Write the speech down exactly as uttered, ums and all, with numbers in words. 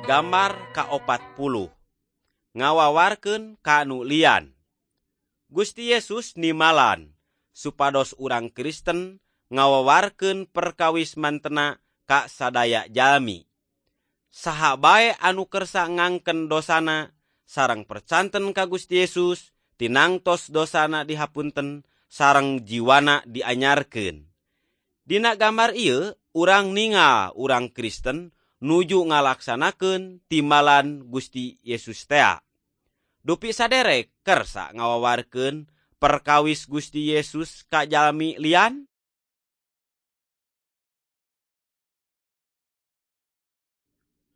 Gambar kaopat puluh. Ngawawarkeun ka anu lian. Gusti Yesus nimalan supados urang Kristen ngawawarkeun perkawis mantena ka sadaya jalmi. Saha bae anu kersa ngangken dosana sareng percanten ka Gusti Yesus tinangtos dosana dihapunten sareng jiwana dianyarkeun. Dina gambar ieu urang ningal urang Kristen nuju ngalaksanakeun timbalan Gusti Yesus tea. Dupi saderek kersa ngawawarkeun perkawis Gusti Yesus ka jalmi lian?